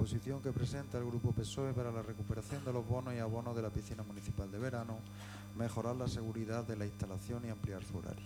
proposición que presenta el Grupo PSOE para la recuperación de los bonos y abonos de la piscina municipal de verano, mejorar la seguridad de la instalación y ampliar su horario.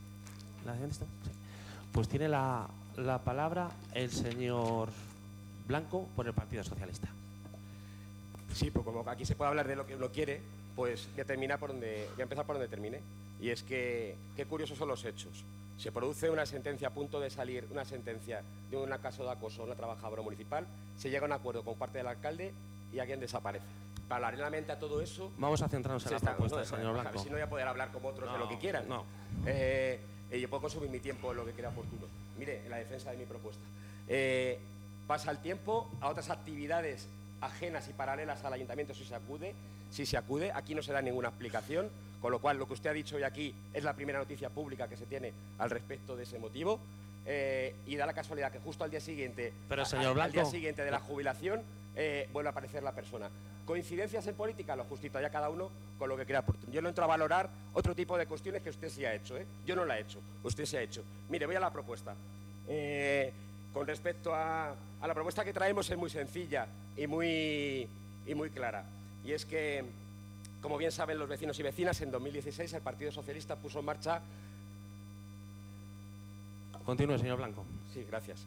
Pues tiene la palabra el señor Blanco por el Partido Socialista. Sí, pues como aquí se puede hablar de lo que uno quiere, pues voy a empezar por donde termine. Y es que, qué curiosos son los hechos. Se produce una sentencia a punto de salir, una sentencia de un caso de acoso a una trabajadora municipal, se llega a un acuerdo con parte del alcalde y alguien desaparece. Paralelamente a todo eso... Vamos a centrarnos en la propuesta del señor Blanco. A ver si no voy a poder hablar como otros de lo que quieran. No. Yo puedo consumir mi tiempo en lo que crea oportuno. Mire, en la defensa de mi propuesta. Pasa el tiempo a otras actividades ajenas y paralelas al ayuntamiento si se acude. Aquí no se da ninguna explicación, con lo cual lo que usted ha dicho hoy aquí es la primera noticia pública que se tiene al respecto de ese motivo. Y da la casualidad que justo al día siguiente, al día siguiente de la jubilación, vuelve a aparecer la persona. ¿Coincidencias en política? Lo justito, ya cada uno con lo que crea oportuno. Yo no entro a valorar otro tipo de cuestiones que usted sí ha hecho, ¿eh? Yo no la he hecho, usted sí ha hecho. Mire, voy a la propuesta. Con respecto a la propuesta que traemos es muy sencilla y muy clara. Y es que, como bien saben los vecinos y vecinas, en 2016 el Partido Socialista puso en marcha... Continúe, señor Blanco. Sí, gracias.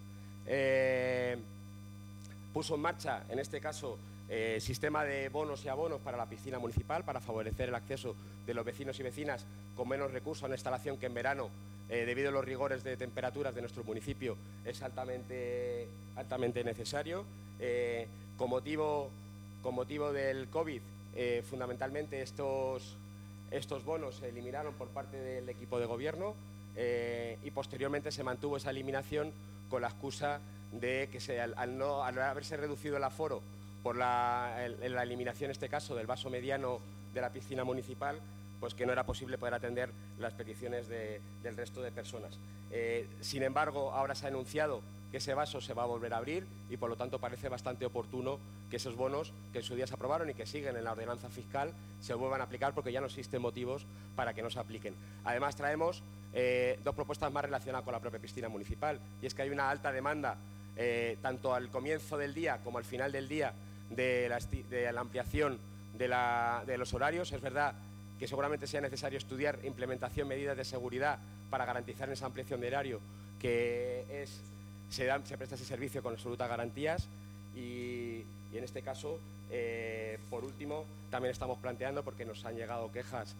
Puso en marcha, en este caso, sistema de bonos y abonos para la piscina municipal para favorecer el acceso de los vecinos y vecinas con menos recursos a una instalación que en verano, debido a los rigores de temperaturas de nuestro municipio, es altamente necesario. Con motivo del COVID, fundamentalmente estos bonos se eliminaron por parte del equipo de gobierno y posteriormente se mantuvo esa eliminación con la excusa de que al haberse reducido el aforo por la eliminación, en este caso, del vaso mediano de la piscina municipal, pues que no era posible poder atender las peticiones del resto de personas. Sin embargo, ahora se ha anunciado que ese vaso se va a volver a abrir y, por lo tanto, parece bastante oportuno que esos bonos que en su día se aprobaron y que siguen en la ordenanza fiscal se vuelvan a aplicar, porque ya no existen motivos para que no se apliquen. Además, traemos dos propuestas más relacionadas con la propia piscina municipal, y es que hay una alta demanda tanto al comienzo del día como al final del día de la ampliación de los horarios. Es verdad que seguramente sea necesario estudiar implementación, medidas de seguridad para garantizar esa ampliación de horario, que se presta ese servicio con absolutas garantías. Y en este caso, por último, también estamos planteando, porque nos han llegado quejas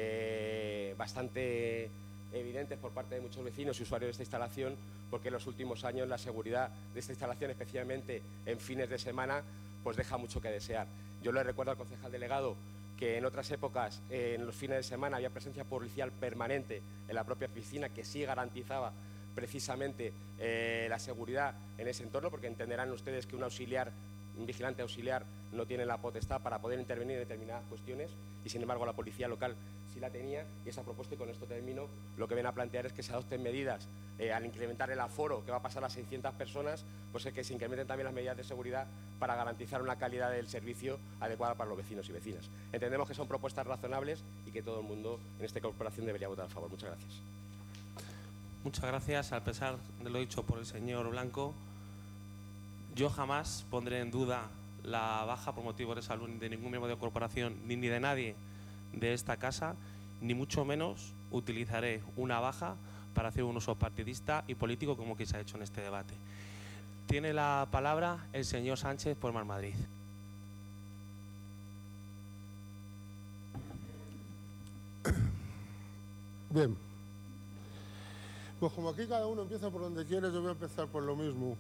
bastante evidentes por parte de muchos vecinos y usuarios de esta instalación, porque en los últimos años la seguridad de esta instalación, especialmente en fines de semana, pues deja mucho que desear. Yo le recuerdo al concejal delegado que en otras épocas, en los fines de semana, había presencia policial permanente en la propia piscina, que sí garantizaba precisamente la seguridad en ese entorno, porque entenderán ustedes que un vigilante auxiliar no tiene la potestad para poder intervenir en determinadas cuestiones, y sin embargo la policía local sí la tenía. Y esa propuesta, y con esto termino, lo que viene a plantear es que se adopten medidas al incrementar el aforo, que va a pasar a 600 personas, pues es que se incrementen también las medidas de seguridad para garantizar una calidad del servicio adecuada para los vecinos y vecinas. Entendemos que son propuestas razonables y que todo el mundo en esta corporación debería votar a favor. Muchas gracias. Muchas gracias. A pesar de lo dicho por el señor Blanco, yo jamás pondré en duda la baja por motivos de salud de ningún miembro de la corporación ni de nadie de esta casa, ni mucho menos utilizaré una baja para hacer un uso partidista y político como que se ha hecho en este debate. Tiene la palabra el señor Sánchez por Mar Madrid. Bien. Pues como aquí cada uno empieza por donde quiere, yo voy a empezar por lo mismo.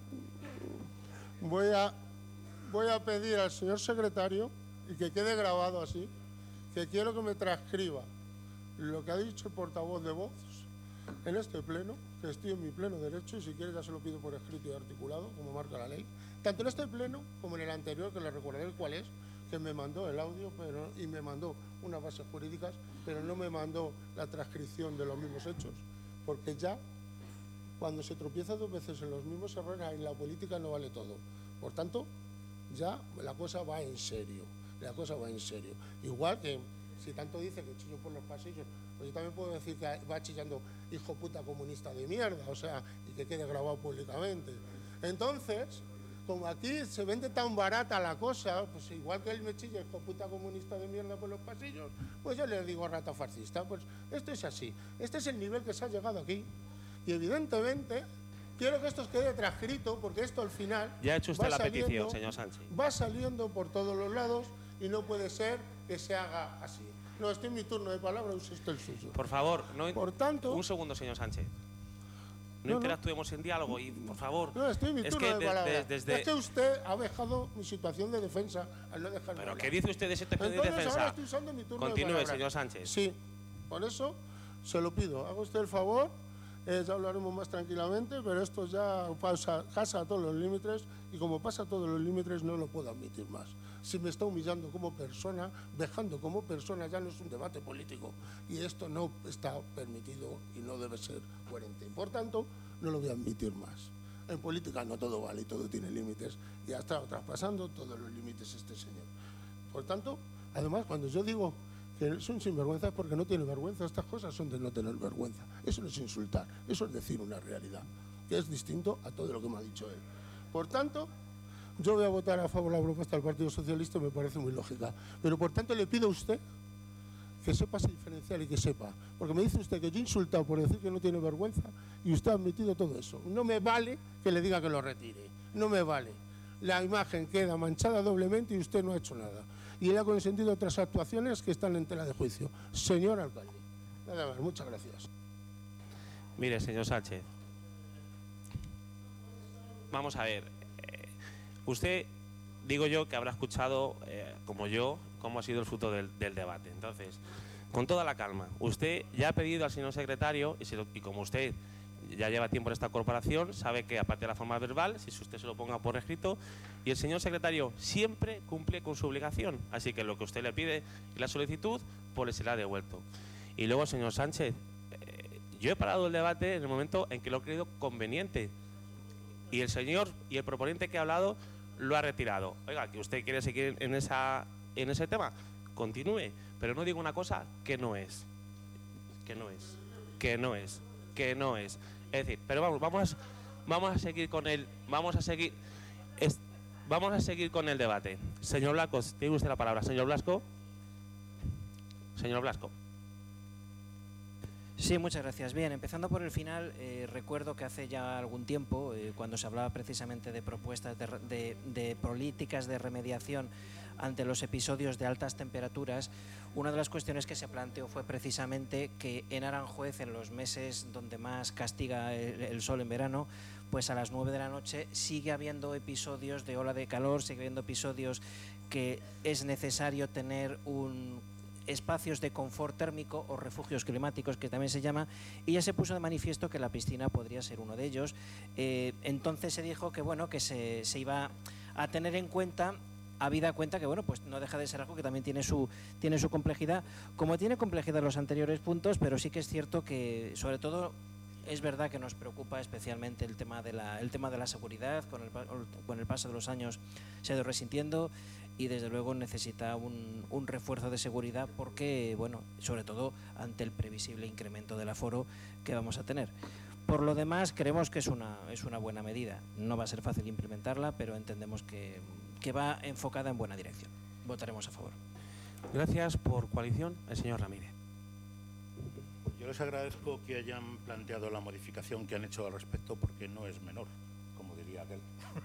Voy a pedir al señor secretario, y que quede grabado así, que quiero que me transcriba lo que ha dicho el portavoz de Vox en este pleno, que estoy en mi pleno derecho, y si quiere ya se lo pido por escrito y articulado, como marca la ley, tanto en este pleno como en el anterior, que le recordaré cuál es, que me mandó el audio y me mandó unas bases jurídicas, pero no me mandó la transcripción de los mismos hechos, porque ya cuando se tropieza dos veces en los mismos errores, en la política no vale todo. Por tanto, ya la cosa va en serio, Igual que si tanto dice que chillo por los pasillos, pues yo también puedo decir que va chillando hijo puta comunista de mierda, o sea, y que quede grabado públicamente. Entonces, como aquí se vende tan barata la cosa, pues igual que él me chilla, hijo puta comunista de mierda por los pasillos, pues yo le digo rata fascista. Pues esto es así. Este es el nivel que se ha llegado aquí. Y evidentemente, quiero que esto os quede transcrito, porque esto al final… Ya ha hecho usted la petición, señor Sánchez. Va saliendo por todos los lados y no puede ser que se haga así. No, estoy en mi turno de palabra, use usted el suyo. Por favor, no… Por tanto… Un segundo, señor Sánchez. No interactuemos en diálogo y, por favor… No, estoy en mi turno de palabra. Es que usted ha dejado mi situación de defensa al no dejarme ¿Pero hablar. qué dice usted de situación de defensa? Ahora estoy usando mi turno de Continúe, palabra. señor Sánchez. Sí, por eso se lo pido. Haga usted el favor, ya hablaremos más tranquilamente, pero esto ya pasa a todos los límites y como pasa a todos los límites no lo puedo admitir más. Si me está humillando como persona, vejando como persona, ya no es un debate político y esto no está permitido y no debe ser coherente. Por tanto, no lo voy a admitir más. En política no todo vale y todo tiene límites y ha estado traspasando todos los límites este señor. Por tanto, además, cuando yo digo que es un sinvergüenza es porque no tiene vergüenza. Estas cosas son de no tener vergüenza. Eso no es insultar, eso es decir una realidad, que es distinto a todo lo que me ha dicho él. Por tanto, yo voy a votar a favor de la propuesta del Partido Socialista, me parece muy lógica. Pero por tanto le pido a usted que sepa se diferenciar y que sepa. Porque me dice usted que yo he insultado por decir que no tiene vergüenza y usted ha admitido todo eso. No me vale que le diga que lo retire. No me vale. La imagen queda manchada doblemente y usted no ha hecho nada. Y él ha consentido otras actuaciones que están en tela de juicio. Señor alcalde. Nada más, muchas gracias. Mire, señor Sánchez. Vamos a ver. Usted, digo yo, que habrá escuchado, como yo, cómo ha sido el fruto del debate. Entonces, con toda la calma, usted ya ha pedido al señor secretario, y como usted ya lleva tiempo en esta corporación, sabe que aparte de la forma verbal, si usted se lo ponga por escrito, y el señor secretario siempre cumple con su obligación. Así que lo que usted le pide y la solicitud, pues le será devuelto. Y luego, señor Sánchez, yo he parado el debate en el momento en que lo he creído conveniente. Y el señor y el proponente que ha hablado lo ha retirado. Oiga, que usted quiere seguir en ese tema, continúe, pero no diga una cosa que no es. Que no es. Que no es. Que no es. Es decir, pero vamos a seguir con el, vamos a seguir con el debate. Señor Blasco, tiene usted la palabra. Señor Blasco. Señor Blasco. Sí, muchas gracias. Bien, empezando por el final, recuerdo que hace ya algún tiempo, cuando se hablaba precisamente de propuestas de políticas de remediación ante los episodios de altas temperaturas, una de las cuestiones que se planteó fue precisamente que en Aranjuez, en los meses donde más castiga el sol en verano, pues a las 9 de la noche sigue habiendo episodios de ola de calor, sigue habiendo episodios que es necesario tener espacios de confort térmico o refugios climáticos, que también se llama, y ya se puso de manifiesto que la piscina podría ser uno de ellos. Entonces se dijo que bueno, que se iba a tener en cuenta, habida cuenta que bueno, pues no deja de ser algo que también tiene su complejidad, como tiene complejidad los anteriores puntos, pero sí que es cierto que sobre todo es verdad que nos preocupa especialmente el tema de la seguridad. Con el paso de los años se ha ido resintiendo y desde luego necesita un refuerzo de seguridad porque, bueno, sobre todo ante el previsible incremento del aforo que vamos a tener. Por lo demás, creemos que es una buena medida. No va a ser fácil implementarla, pero entendemos que va enfocada en buena dirección. Votaremos a favor. Gracias. Por coalición, el señor Ramírez. Yo les agradezco que hayan planteado la modificación que han hecho al respecto, porque no es menor, como diría aquel.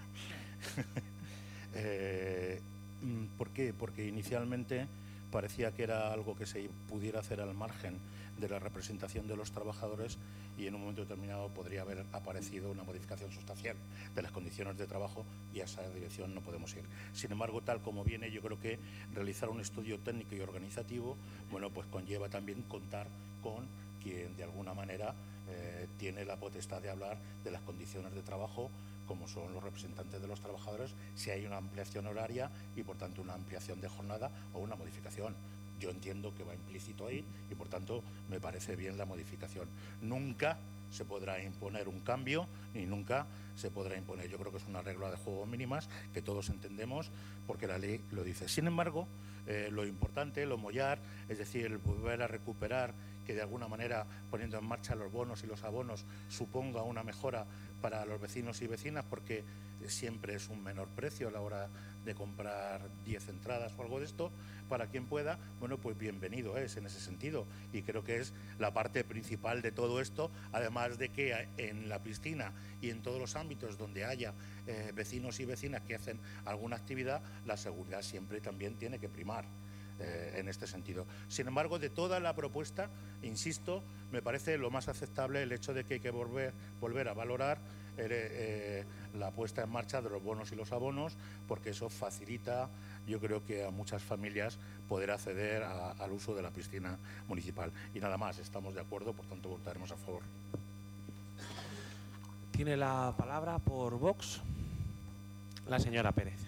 ¿Por qué? Porque inicialmente parecía que era algo que se pudiera hacer al margen de la representación de los trabajadores y en un momento determinado podría haber aparecido una modificación sustancial de las condiciones de trabajo y a esa dirección no podemos ir. Sin embargo, tal como viene, yo creo que realizar un estudio técnico y organizativo, bueno, pues conlleva también contar con quien de alguna manera tiene la potestad de hablar de las condiciones de trabajo, como son los representantes de los trabajadores, si hay una ampliación horaria y por tanto una ampliación de jornada o una modificación. Yo entiendo que va implícito ahí y por tanto me parece bien la modificación. Nunca se podrá imponer un cambio ni nunca se podrá imponer. Yo creo que es una regla de juego mínimas que todos entendemos porque la ley lo dice. Sin embargo, lo importante, lo mollar, es decir, el volver a recuperar que de alguna manera, poniendo en marcha los bonos y los abonos, suponga una mejora para los vecinos y vecinas, porque siempre es un menor precio a la hora de comprar 10 entradas o algo de esto, para quien pueda, bueno, pues bienvenido es en ese sentido, y creo que es la parte principal de todo esto, además de que en la piscina y en todos los ámbitos donde haya vecinos y vecinas que hacen alguna actividad, la seguridad siempre también tiene que primar. En este sentido. Sin embargo, de toda la propuesta, insisto, me parece lo más aceptable el hecho de que hay que volver a valorar la puesta en marcha de los bonos y los abonos, porque eso facilita, yo creo que a muchas familias poder acceder al uso de la piscina municipal. Y nada más, estamos de acuerdo, por tanto votaremos a favor. Tiene la palabra por Vox la señora Pérez.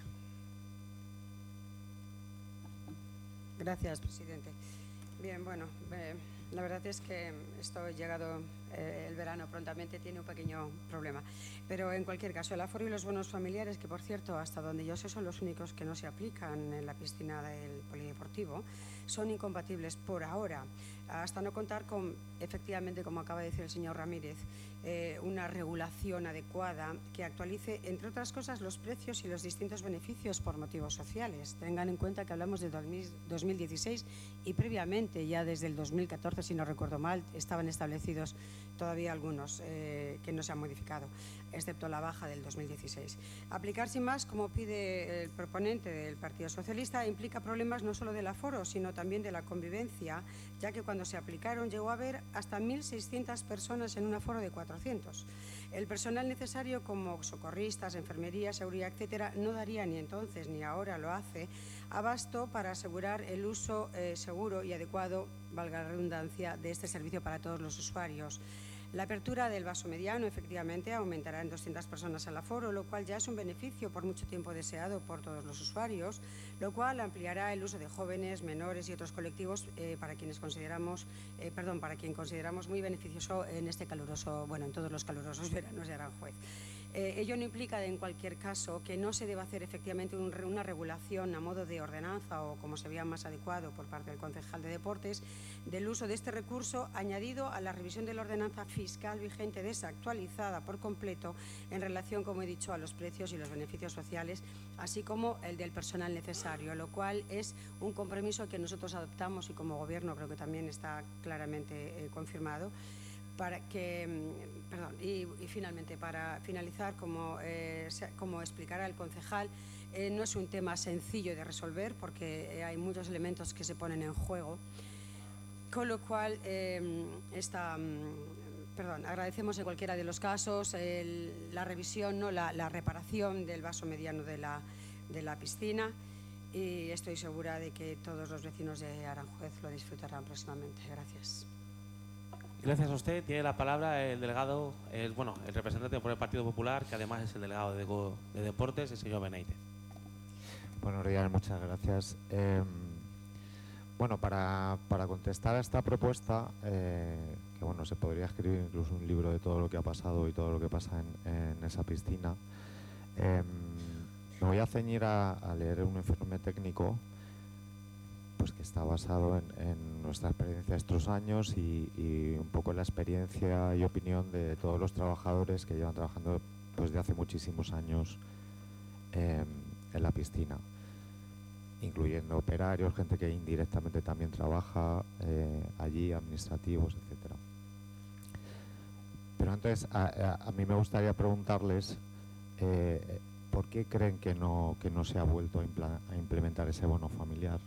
Gracias, presidente. Bien, bueno, la verdad es que esto llegado el verano prontamente tiene un pequeño problema. Pero en cualquier caso, el aforo y los bonos familiares, que por cierto, hasta donde yo sé, son los únicos que no se aplican en la piscina del polideportivo, son incompatibles por ahora, hasta no contar con, efectivamente, como acaba de decir el señor Ramírez, una regulación adecuada que actualice, entre otras cosas, los precios y los distintos beneficios por motivos sociales. Tengan en cuenta que hablamos de 2016 y previamente, ya desde el 2014, si no recuerdo mal, estaban establecidos todavía algunos que no se han modificado, excepto la baja del 2016. Aplicar sin más, como pide el proponente del Partido Socialista, implica problemas no solo del aforo, sino también de la convivencia, ya que cuando se aplicaron llegó a haber hasta 1.600 personas en un aforo de 400. El personal necesario, como socorristas, enfermería, seguridad, etcétera, no daría ni entonces ni ahora lo hace abasto para asegurar el uso seguro y adecuado, valga la redundancia, de este servicio para todos los usuarios. La apertura del vaso mediano, efectivamente, aumentará en 200 personas al aforo, lo cual ya es un beneficio por mucho tiempo deseado por todos los usuarios, lo cual ampliará el uso de jóvenes, menores y otros colectivos para quien consideramos muy beneficioso en este caluroso, bueno, en todos los calurosos veranos de Aranjuez. Ello no implica, en cualquier caso, que no se deba hacer efectivamente una regulación a modo de ordenanza o como se vea más adecuado por parte del concejal de deportes del uso de este recurso, añadido a la revisión de la ordenanza fiscal vigente desactualizada por completo en relación, como he dicho, a los precios y los beneficios sociales, así como el del personal necesario, lo cual es un compromiso que nosotros adoptamos y como Gobierno creo que también está claramente confirmado. Y finalmente, para finalizar, como explicará el concejal, no es un tema sencillo de resolver porque hay muchos elementos que se ponen en juego, con lo cual agradecemos en cualquiera de los casos la revisión, la reparación del vaso mediano de la piscina, y estoy segura de que todos los vecinos de Aranjuez lo disfrutarán próximamente. Gracias. Gracias a usted. Tiene la palabra el delegado, el representante por el Partido Popular, que además es el delegado de Deportes, el señor Benaite. Buenos días, muchas gracias. Para contestar a esta propuesta, que se podría escribir incluso un libro de todo lo que ha pasado y todo lo que pasa en esa piscina, me voy a ceñir a leer un informe técnico pues que está basado en nuestra experiencia estos años y un poco en la experiencia y opinión de todos los trabajadores que llevan trabajando pues de hace muchísimos años en la piscina, incluyendo operarios, gente que indirectamente también trabaja allí, administrativos, etcétera. Pero antes, a mí me gustaría preguntarles ¿por qué creen que no se ha vuelto a implementar ese bono familiar?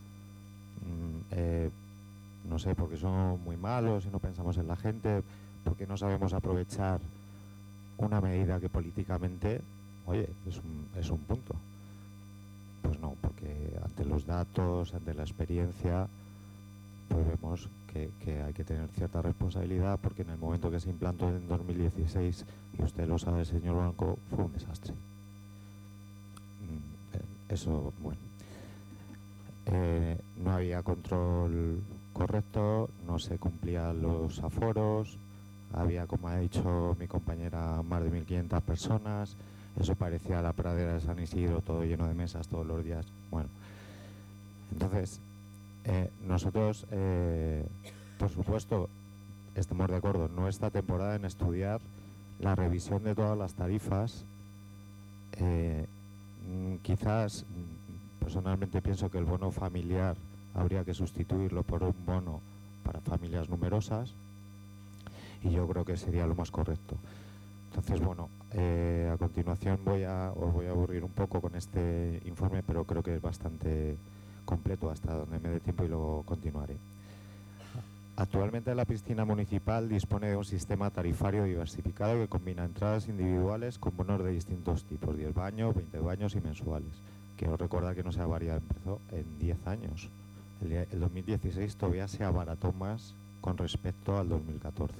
No sé, porque son muy malos y no pensamos en la gente, porque no sabemos aprovechar una medida que políticamente, es un punto. Pues no, porque ante los datos, ante la experiencia, pues vemos que hay que tener cierta responsabilidad, porque en el momento que se implantó en 2016, y usted lo sabe, señor Blanco, fue un desastre. Eso, bueno. No había control correcto, no se cumplían los aforos, había, como ha dicho mi compañera, más de 1.500 personas, eso parecía la pradera de San Isidro, todo lleno de mesas todos los días. Bueno, entonces nosotros Por supuesto, estamos de acuerdo, no esta temporada en estudiar la revisión de todas las tarifas. Quizás, personalmente pienso que el bono familiar habría que sustituirlo por un bono para familias numerosas, y yo creo que sería lo más correcto. Entonces, bueno, a continuación os voy a aburrir un poco con este informe, pero creo que es bastante completo hasta donde me dé tiempo y luego continuaré. Actualmente la piscina municipal dispone de un sistema tarifario diversificado que combina entradas individuales con bonos de distintos tipos, 10 baños, 20 baños y mensuales. Quiero recordar que no se ha variado, empezó en 10 años. El 2016 todavía se abarató más con respecto al 2014.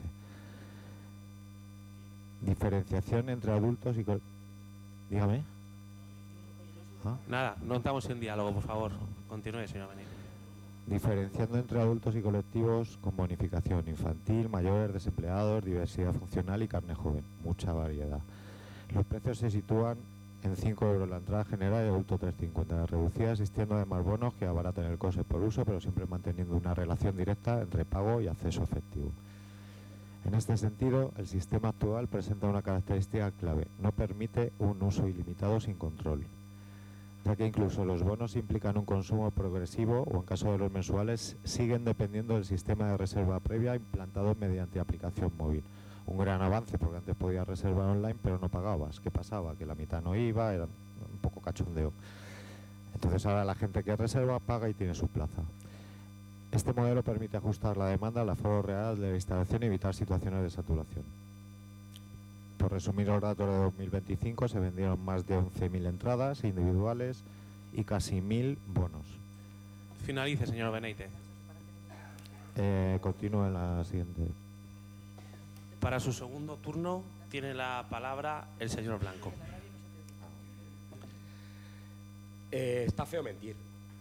Diferenciación entre adultos y... Dígame. ¿Ah? Nada, no estamos en diálogo, por favor. Continúe, señor Benítez. Diferenciando entre adultos y colectivos con bonificación infantil, mayores, desempleados, diversidad funcional y carne joven. Mucha variedad. Los precios se sitúan en 5 euros la entrada general y adulto 3,50. La reducida, existiendo además bonos que abaratan el coste por uso, pero siempre manteniendo una relación directa entre pago y acceso efectivo. En este sentido, el sistema actual presenta una característica clave: no permite un uso ilimitado sin control, ya que incluso los bonos implican un consumo progresivo o, en caso de los mensuales, siguen dependiendo del sistema de reserva previa implantado mediante aplicación móvil. Un gran avance, porque antes podías reservar online pero no pagabas. ¿Qué pasaba? Que la mitad no iba, era un poco cachondeo. Entonces ahora la gente que reserva paga y tiene su plaza. Este modelo permite ajustar la demanda al aforo real de la instalación y evitar situaciones de saturación. Por resumir los datos de 2025, se vendieron más de 11.000 entradas individuales y casi 1.000 bonos. Finalice, señor Benítez. Continúo en la siguiente. Para su segundo turno tiene la palabra el señor Blanco. Está feo mentir.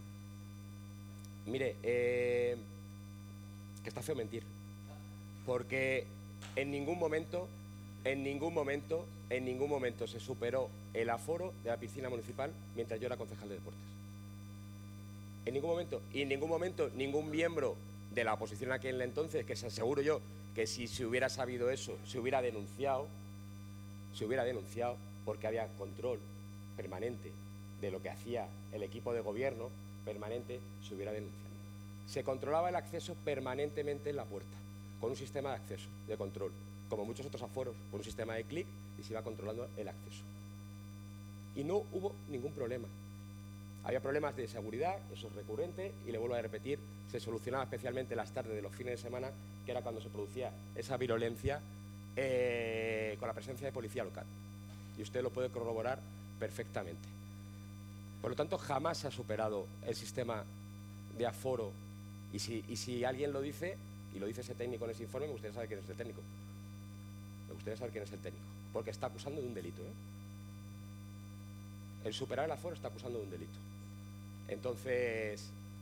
Mire, que está feo mentir. Porque en ningún momento se superó el aforo de la piscina municipal mientras yo era concejal de deportes. En ningún momento. Y en ningún momento ningún miembro de la oposición aquí en el entonces, que se aseguro yo que si se hubiera sabido eso, se hubiera denunciado, porque había control permanente de lo que hacía el equipo de gobierno permanente, se hubiera denunciado. Se controlaba el acceso permanentemente en la puerta, con un sistema de acceso, de control, como muchos otros aforos, con un sistema de clic, y se iba controlando el acceso. Y no hubo ningún problema. Había problemas de seguridad, eso es recurrente, y le vuelvo a repetir, se solucionaba especialmente las tardes de los fines de semana, que era cuando se producía esa virulencia con la presencia de policía local. Y usted lo puede corroborar perfectamente. Por lo tanto, jamás se ha superado el sistema de aforo. Y si alguien lo dice, y lo dice ese técnico en ese informe, me gustaría saber quién es el técnico. Porque está acusando de un delito. El superar el aforo está acusando de un delito. Entonces,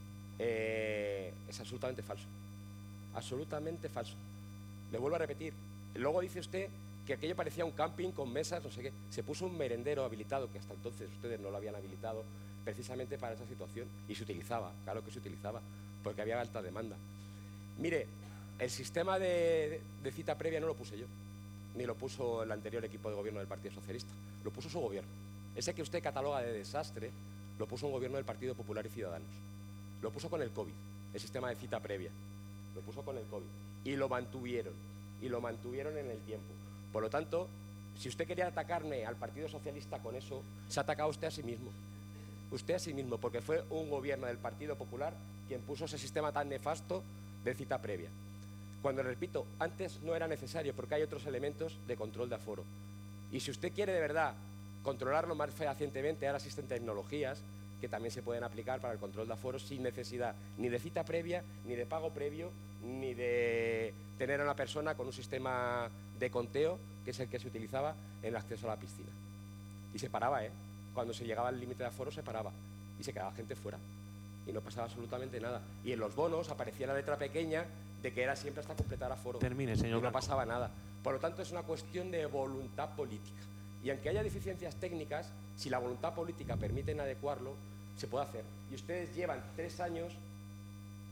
es absolutamente falso. Absolutamente falso. Le vuelvo a repetir. Luego dice usted que aquello parecía un camping con mesas, no sé qué. Se puso un merendero habilitado, que hasta entonces ustedes no lo habían habilitado, precisamente para esa situación. Y se utilizaba, claro que se utilizaba, porque había alta demanda. Mire, el sistema de cita previa no lo puse yo, ni lo puso el anterior equipo de gobierno del Partido Socialista, lo puso su gobierno. Ese que usted cataloga de desastre, lo puso un gobierno del Partido Popular y Ciudadanos. Lo puso con el COVID, el sistema de cita previa. Lo puso con el COVID. Y lo mantuvieron en el tiempo. Por lo tanto, si usted quería atacarme al Partido Socialista con eso, se ha atacado usted a sí mismo. Usted a sí mismo, porque fue un gobierno del Partido Popular quien puso ese sistema tan nefasto de cita previa. Cuando, repito, antes no era necesario porque hay otros elementos de control de aforo. Y si usted quiere de verdad controlarlo más fehacientemente, ahora existen tecnologías que también se pueden aplicar para el control de aforo sin necesidad ni de cita previa, ni de pago previo, ni de tener a una persona con un sistema de conteo, que es el que se utilizaba en el acceso a la piscina. Y se paraba, cuando se llegaba al límite de aforo se paraba y se quedaba gente fuera. Y no pasaba absolutamente nada. Y en los bonos aparecía la letra pequeña de que era siempre hasta completar aforo. Termine, señor Y no Blanco. pasaba nada. Por lo tanto, es una cuestión de voluntad política. Y aunque haya deficiencias técnicas, si la voluntad política permite adecuarlo, se puede hacer. Y ustedes llevan 3 años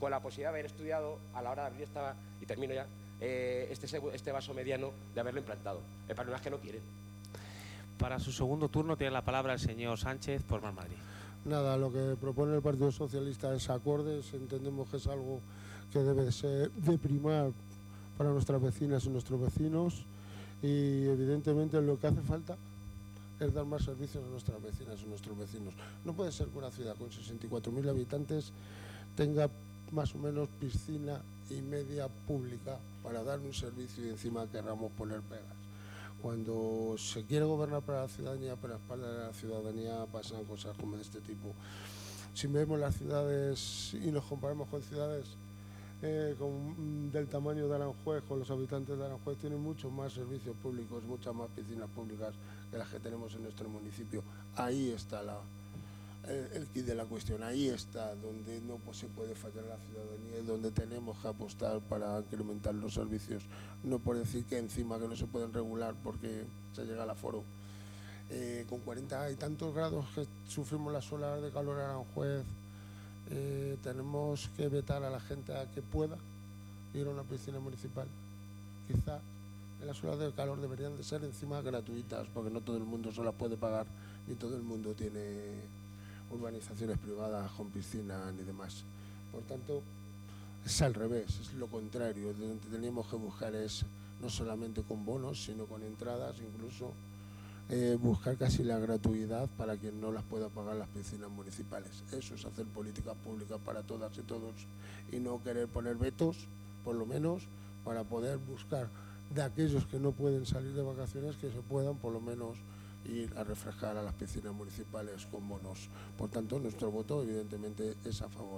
con la posibilidad de haber estudiado a la hora de abrir y termino ya, este vaso mediano, de haberlo implantado. El problema es que no quieren. Para su segundo turno tiene la palabra el señor Sánchez por Más Madrid. Nada, lo que propone el Partido Socialista es acordes, entendemos que es algo que debe de primar para nuestras vecinas y nuestros vecinos, y evidentemente lo que hace falta es dar más servicios a nuestras vecinas y nuestros vecinos. No puede ser que una ciudad con 64.000 habitantes tenga más o menos piscina y media pública para dar un servicio y encima querramos poner pegas. Cuando se quiere gobernar para la ciudadanía, para la espalda de la ciudadanía, pasan cosas como de este tipo. Si vemos las ciudades y nos comparamos con ciudades del tamaño de Aranjuez, con los habitantes de Aranjuez, tienen muchos más servicios públicos, muchas más piscinas públicas que las que tenemos en nuestro municipio. Ahí está el quid de la cuestión, ahí está donde no se puede fallar a la ciudadanía y donde tenemos que apostar para incrementar los servicios, no por decir que encima que no se pueden regular porque se llega al aforo. Con 40 y tantos grados que sufrimos las olas de calor en Aranjuez, tenemos que vetar a la gente a que pueda ir a una piscina municipal. Quizá en las olas de calor deberían de ser encima gratuitas, porque no todo el mundo se las puede pagar, ni todo el mundo tiene urbanizaciones privadas con piscina ni demás. Por tanto, es al revés, es lo contrario. Donde teníamos que buscar es no solamente con bonos, sino con entradas, incluso buscar casi la gratuidad para quien no las pueda pagar las piscinas municipales. Eso es hacer políticas públicas para todas y todos y no querer poner vetos, por lo menos, para poder buscar de aquellos que no pueden salir de vacaciones que se puedan por lo menos ir a refrescar a las piscinas municipales con bonos. Por tanto, nuestro voto evidentemente es a favor.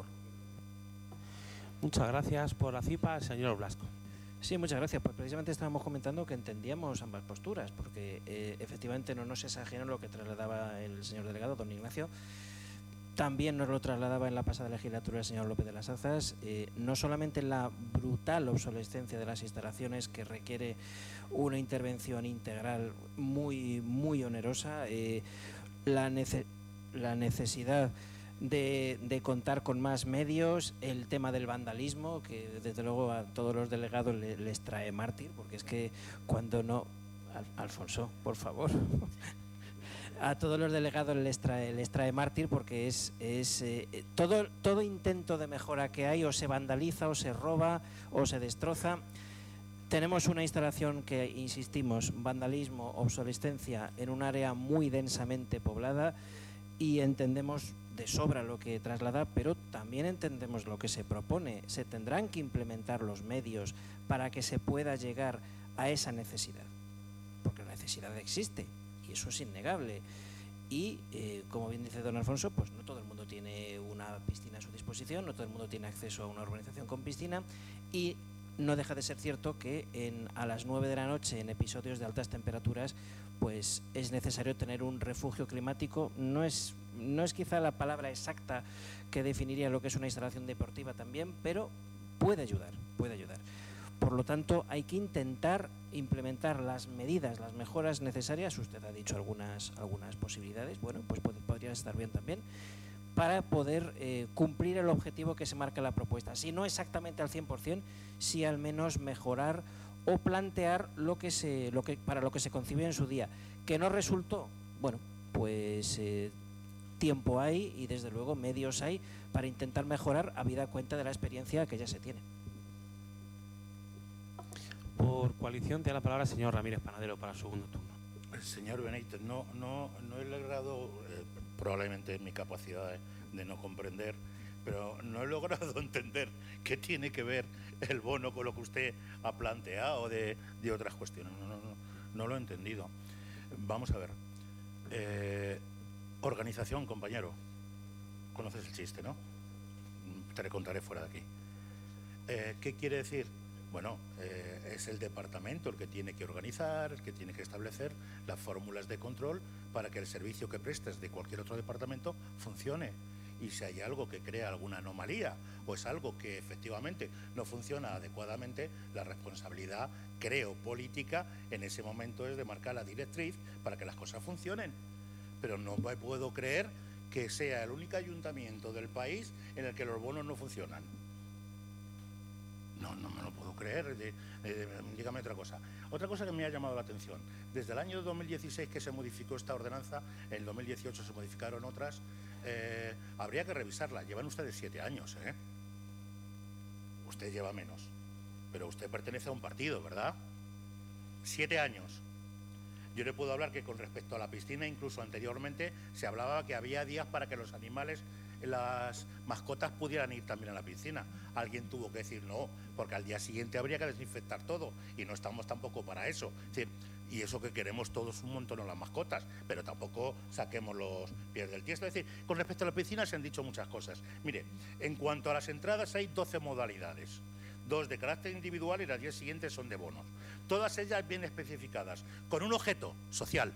Muchas gracias por la CIPA, señor Blasco. Sí, muchas gracias. Pues precisamente estábamos comentando que entendíamos ambas posturas, porque efectivamente no nos es ajeno lo que trasladaba el señor delegado, don Ignacio. También nos lo trasladaba en la pasada legislatura el señor López de las Azas. No solamente la brutal obsolescencia de las instalaciones, que requiere una intervención integral muy, muy onerosa, la necesidad de contar con más medios, el tema del vandalismo, que desde luego a todos los delegados les trae mártir, porque es que cuando no... Alfonso, por favor. A todos los delegados les trae mártir, porque es todo intento de mejora que hay o se vandaliza o se roba o se destroza. Tenemos una instalación que, insistimos, vandalismo, obsolescencia en un área muy densamente poblada, y entendemos de sobra lo que traslada, pero también entendemos lo que se propone. Se tendrán que implementar los medios para que se pueda llegar a esa necesidad, porque la necesidad existe y eso es innegable. Y como bien dice don Alfonso, pues no todo el mundo tiene una piscina a su disposición, no todo el mundo tiene acceso a una urbanización con piscina, y no deja de ser cierto que a las 9 de la noche, en episodios de altas temperaturas, pues es necesario tener un refugio climático. No es quizá la palabra exacta que definiría lo que es una instalación deportiva también, pero puede ayudar, puede ayudar. Por lo tanto, hay que intentar implementar las medidas, las mejoras necesarias. Usted ha dicho algunas posibilidades, bueno, pues podrían estar bien también, para poder cumplir el objetivo que se marca en la propuesta. Si no exactamente al 100%, sí al menos mejorar o plantear para lo que se concibió en su día. ¿Que no resultó? Bueno, pues tiempo hay y desde luego medios hay para intentar mejorar, habida cuenta de la experiencia que ya se tiene. Por coalición tiene la palabra el señor Ramírez Panadero para el segundo turno. Señor Benítez, no he logrado, probablemente mi capacidad de no comprender, pero no he logrado entender qué tiene que ver el bono con lo que usted ha planteado de otras cuestiones. No lo he entendido. Vamos a ver. Organización, compañero. Conoces el chiste, ¿no? Te le contaré fuera de aquí. ¿Qué quiere decir? Bueno, es el departamento el que tiene que organizar, el que tiene que establecer las fórmulas de control para que el servicio que prestes de cualquier otro departamento funcione. Y si hay algo que crea alguna anomalía o es algo que efectivamente no funciona adecuadamente, la responsabilidad, creo, política en ese momento es de marcar la directriz para que las cosas funcionen. Pero no me puedo creer que sea el único ayuntamiento del país en el que los bonos no funcionan. No me lo puedo creer. Dígame otra cosa. Otra cosa que me ha llamado la atención. Desde el año 2016 que se modificó esta ordenanza, en 2018 se modificaron otras, habría que revisarla. Llevan ustedes 7 años, ¿eh? Usted lleva menos. Pero usted pertenece a un partido, ¿verdad? 7 años. Yo le puedo hablar que con respecto a la piscina, incluso anteriormente, se hablaba que había días para que los animales, las mascotas, pudieran ir también a la piscina. Alguien tuvo que decir no, porque al día siguiente habría que desinfectar todo y no estamos tampoco para eso. Es decir, y eso que queremos todos un montón en las mascotas, pero tampoco saquemos los pies del tiesto. Es decir, con respecto a la piscina se han dicho muchas cosas. Mire, en cuanto a las entradas hay 12 modalidades. 2 de carácter individual y las 10 siguientes son de bonos. Todas ellas bien especificadas, con un objeto social.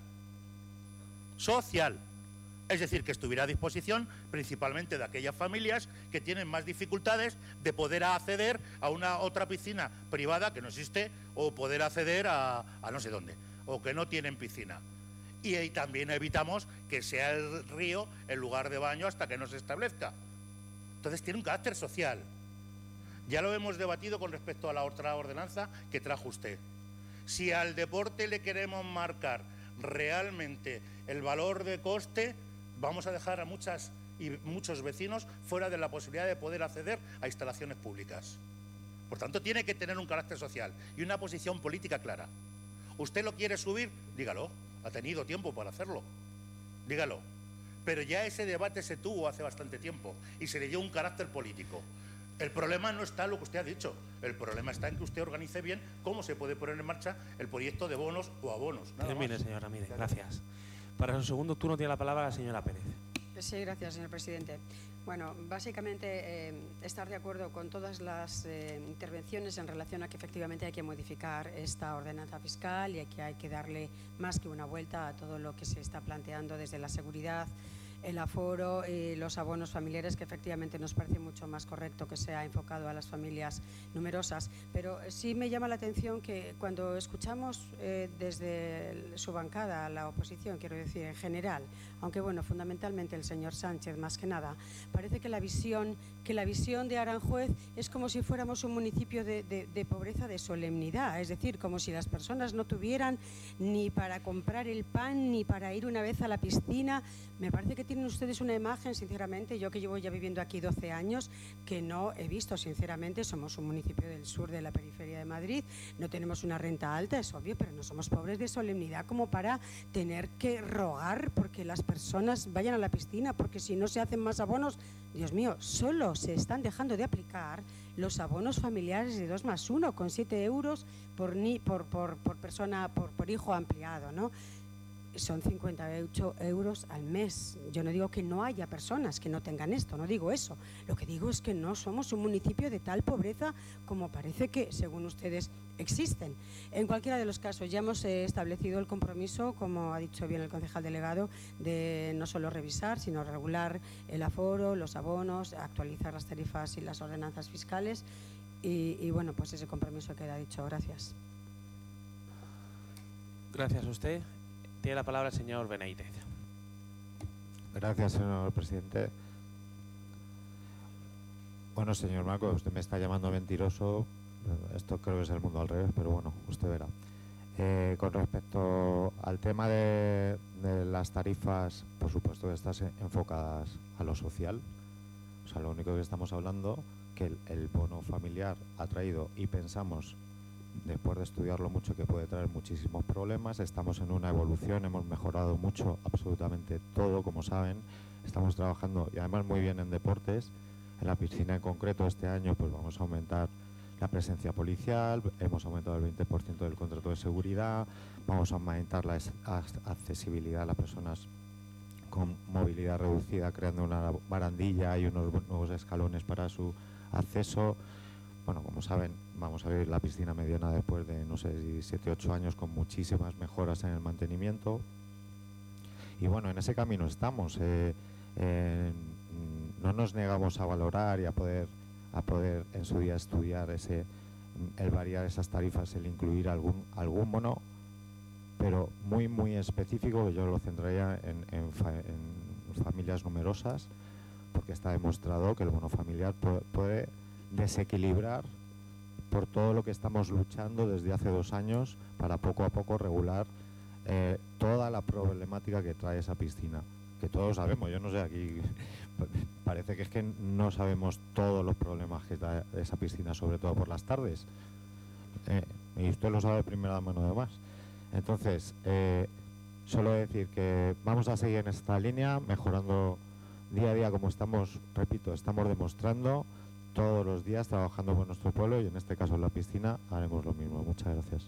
Social. Es decir, que estuviera a disposición principalmente de aquellas familias que tienen más dificultades de poder acceder a una otra piscina privada que no existe, o poder acceder a no sé dónde, o que no tienen piscina. Y ahí también evitamos que sea el río el lugar de baño hasta que no se establezca. Entonces tiene un carácter social. Ya lo hemos debatido con respecto a la otra ordenanza que trajo usted. Si al deporte le queremos marcar realmente el valor de coste, vamos a dejar a muchos vecinos fuera de la posibilidad de poder acceder a instalaciones públicas. Por tanto, tiene que tener un carácter social y una posición política clara. ¿Usted lo quiere subir? Dígalo. Ha tenido tiempo para hacerlo. Dígalo. Pero ya ese debate se tuvo hace bastante tiempo y se le dio un carácter político. El problema no está en lo que usted ha dicho. El problema está en que usted organice bien cómo se puede poner en marcha el proyecto de bonos o abonos. Termine, señora Ramírez. Gracias. Para su segundo turno tiene la palabra la señora Pérez. Sí, gracias, señor presidente. Bueno, básicamente estar de acuerdo con todas las intervenciones en relación a que efectivamente hay que modificar esta ordenanza fiscal y que hay que darle más que una vuelta a todo lo que se está planteando desde la seguridad, el aforo y los abonos familiares, que efectivamente nos parece mucho más correcto que sea enfocado a las familias numerosas. Pero sí me llama la atención que cuando escuchamos desde su bancada a la oposición, quiero decir en general, aunque bueno, fundamentalmente el señor Sánchez más que nada, parece que la visión de Aranjuez es como si fuéramos un municipio de pobreza, de solemnidad, es decir, como si las personas no tuvieran ni para comprar el pan ni para ir una vez a la piscina. Me parece que tienen ustedes una imagen, sinceramente, yo que llevo ya viviendo aquí 12 años, que no he visto, sinceramente. Somos un municipio del sur de la periferia de Madrid, no tenemos una renta alta, es obvio, pero no somos pobres de solemnidad como para tener que rogar porque las personas vayan a la piscina, porque si no se hacen más abonos, Dios mío, solo se están dejando de aplicar los abonos familiares de 2+1, con 7 euros por persona, por hijo ampliado, ¿no? Son 58 euros al mes. Yo no digo que no haya personas que no tengan esto, no digo eso. Lo que digo es que no somos un municipio de tal pobreza como parece que, según ustedes, existen. En cualquiera de los casos, ya hemos establecido el compromiso, como ha dicho bien el concejal delegado, de no solo revisar, sino regular el aforo, los abonos, actualizar las tarifas y las ordenanzas fiscales. Y bueno, pues ese compromiso queda dicho. Gracias. Gracias a usted. Tiene la palabra el señor Benaítez. Gracias, señor presidente. Bueno, señor Marco, usted me está llamando mentiroso. Esto creo que es el mundo al revés, pero bueno, usted verá. Con respecto al tema de las tarifas, por supuesto que están enfocadas a lo social. O sea, lo único que estamos hablando, que el bono familiar ha traído, y pensamos, después de estudiarlo mucho, que puede traer muchísimos problemas. Estamos en una evolución, hemos mejorado mucho absolutamente todo, como saben. Estamos trabajando, y además muy bien, en deportes. En la piscina en concreto este año pues vamos a aumentar la presencia policial, hemos aumentado el 20% del contrato de seguridad, vamos a aumentar la accesibilidad a las personas con movilidad reducida, creando una barandilla y unos nuevos escalones para su acceso. Bueno, como saben, vamos a abrir la piscina mediana después de, no sé, 7-8 años, con muchísimas mejoras en el mantenimiento. Y bueno, en ese camino estamos. No nos negamos a valorar y a poder en su día estudiar el variar esas tarifas, el incluir algún bono, pero muy específico, que yo lo centraría en familias numerosas, porque está demostrado que el bono familiar puede desequilibrar por todo lo que estamos luchando desde hace 2 años para poco a poco regular toda la problemática que trae esa piscina, que todos sabemos. Yo no sé, aquí parece que es que no sabemos todos los problemas que trae esa piscina, sobre todo por las tardes, y usted lo sabe de primera mano además. Entonces, solo decir que vamos a seguir en esta línea, mejorando día a día, como estamos, repito, estamos demostrando todos los días, trabajando por nuestro pueblo, y en este caso en la piscina haremos lo mismo. Muchas gracias.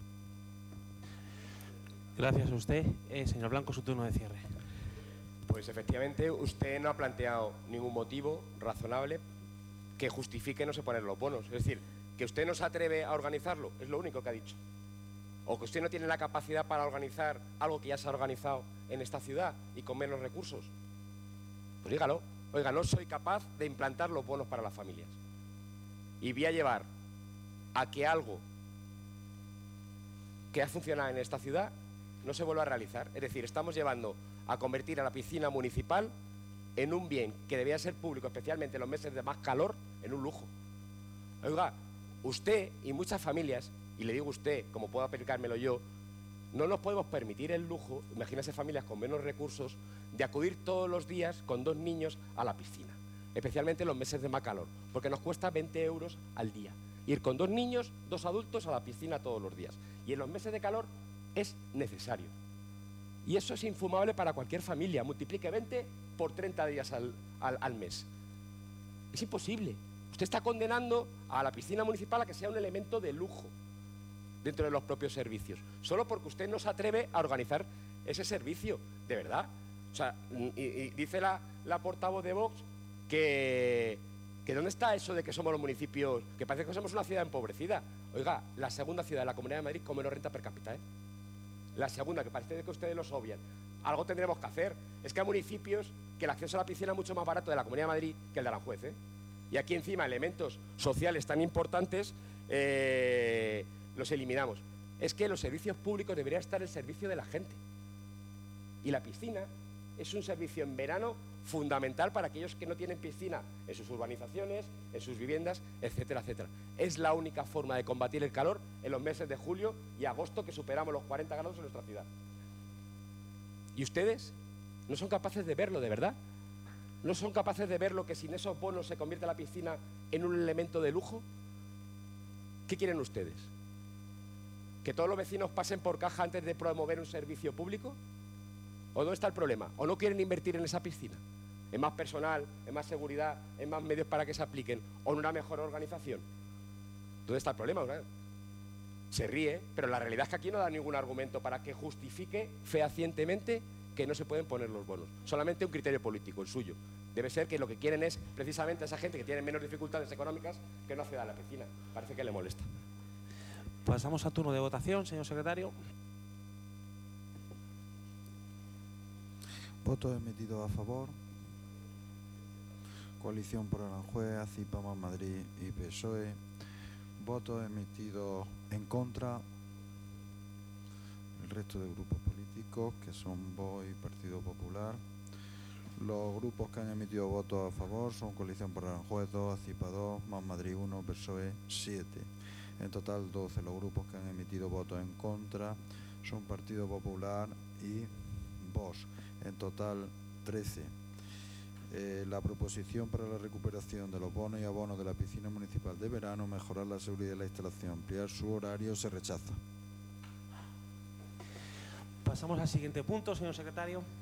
Gracias a usted. Señor Blanco, su turno de cierre. Pues efectivamente, usted no ha planteado ningún motivo razonable que justifique no se poner los bonos. Es decir, que usted no se atreve a organizarlo, es lo único que ha dicho. O que usted no tiene la capacidad para organizar algo que ya se ha organizado en esta ciudad y con menos recursos. Pues dígalo. Oiga, no soy capaz de implantar los bonos para las familias. Y voy a llevar a que algo que ha funcionado en esta ciudad no se vuelva a realizar. Es decir, estamos llevando a convertir a la piscina municipal en un bien que debía ser público, especialmente en los meses de más calor, en un lujo. Oiga, usted y muchas familias, y le digo usted, como puedo aplicármelo yo, no nos podemos permitir el lujo, imagínese familias con menos recursos, de acudir todos los días con 2 niños a la piscina, especialmente en los meses de más calor, porque nos cuesta 20 euros al día. Ir con 2 niños, 2 adultos a la piscina todos los días. Y en los meses de calor es necesario. Y eso es infumable para cualquier familia. Multiplique 20 por 30 días al mes. Es imposible. Usted está condenando a la piscina municipal a que sea un elemento de lujo dentro de los propios servicios, solo porque usted no se atreve a organizar ese servicio, de verdad. O sea, y dice la portavoz de Vox que ¿dónde está eso de que somos los municipios, que parece que somos una ciudad empobrecida? Oiga, la segunda ciudad de la Comunidad de Madrid con menos renta per cápita, ¿eh? La segunda, que parece que ustedes los obvian. Algo tendremos que hacer. Es que hay municipios que el acceso a la piscina es mucho más barato de la Comunidad de Madrid que el de Aranjuez, ¿eh? Y aquí encima elementos sociales tan importantes los eliminamos. Es que los servicios públicos deberían estar al servicio de la gente. Y la piscina es un servicio en verano fundamental para aquellos que no tienen piscina en sus urbanizaciones, en sus viviendas, etcétera, etcétera. Es la única forma de combatir el calor en los meses de julio y agosto, que superamos los 40 grados en nuestra ciudad. ¿Y ustedes no son capaces de verlo, de verdad? ¿No son capaces de verlo, que sin esos bonos se convierte la piscina en un elemento de lujo? ¿Qué quieren ustedes? ¿Que todos los vecinos pasen por caja antes de promover un servicio público? ¿O dónde está el problema? ¿O no quieren invertir en esa piscina? ¿En más personal, en más seguridad, en más medios para que se apliquen? ¿O en una mejor organización? ¿Dónde está el problema? ¿Verdad? Se ríe, pero la realidad es que aquí no da ningún argumento para que justifique fehacientemente que no se pueden poner los bonos. Solamente un criterio político, el suyo. Debe ser que lo que quieren es precisamente a esa gente que tiene menos dificultades económicas que no acceda a la piscina. Parece que le molesta. Pasamos a turno de votación, señor secretario. Votos emitidos a favor. Coalición por Aranjuez, ACIPA más Madrid y PSOE. Votos emitidos en contra. El resto de grupos políticos, que son Vox y Partido Popular. Los grupos que han emitido votos a favor son Coalición por Aranjuez 2, ACIPA 2, más Madrid 1, PSOE 7. En total 12. Los grupos que han emitido votos en contra son Partido Popular y Vox. En total 13. La proposición para la recuperación de los bonos y abonos de la piscina municipal de verano, mejorar la seguridad de la instalación, ampliar su horario, se rechaza. Pasamos al siguiente punto, señor secretario.